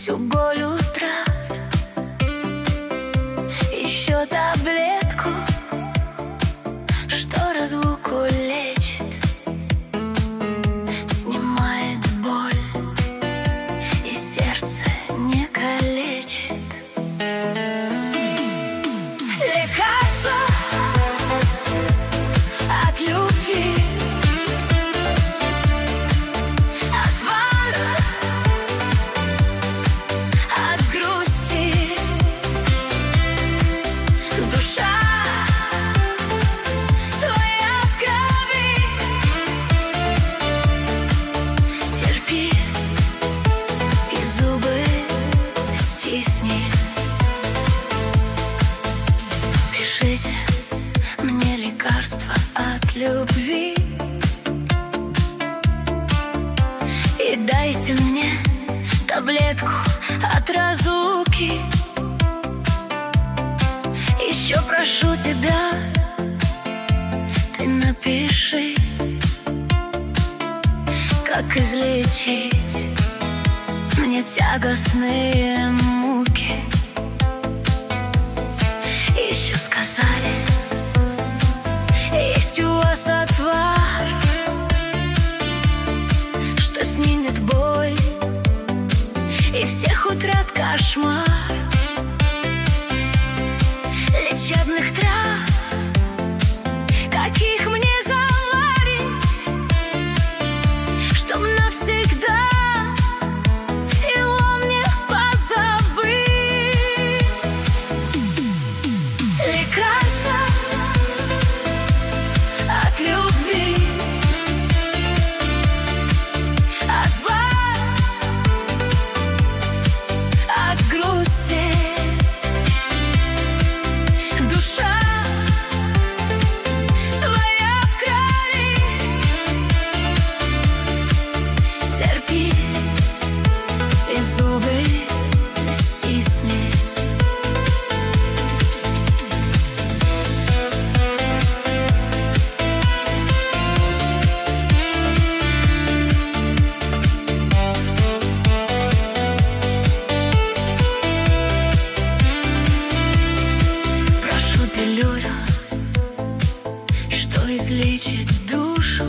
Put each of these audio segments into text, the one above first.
всю боль утрат. Еще таблетку, что разлуку лечит, снимает боль и сердце не калечит. Лекарство от любви, отвар от грусти. Душа твоя в крови, терпи и зубы стисни. Пишите мне лекарства от любви и дайте мне таблетку от разлуки. Еще прошу тебя, ты напиши, как излечить мне тягостные муки. Еще сказали, есть у вас отвар, что снимет боль и всех утрат кошмар. Лечебных трав, каких мне заварить, чтоб навсегда его мне позабыть. Лекарство от любви, отвар от грусти. Душа твоя в крови, терпи и зубы стисни. Что излечит душу,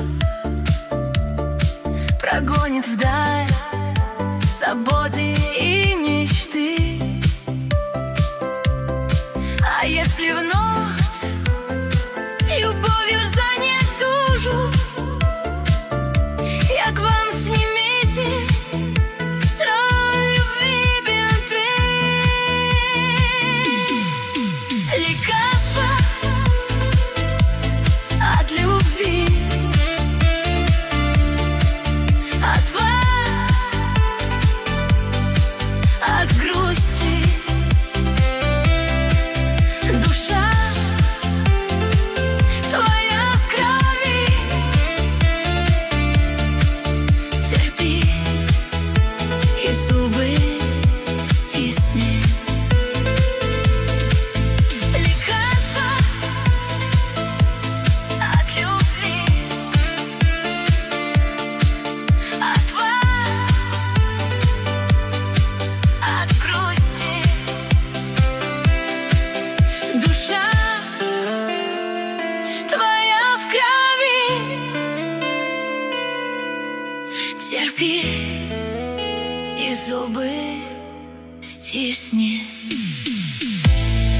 прогонит вдаль заботы и мечты. А если вновь любовью занять душу, я к вам снимите с ран любви бинты. Лекарство от любви, отвар от грусти. Душа твоя в крови, терпи и зубы стисни. Лекарство от любви, отвар от грусти. Душа твоя в крови, терпи и зубы стисни.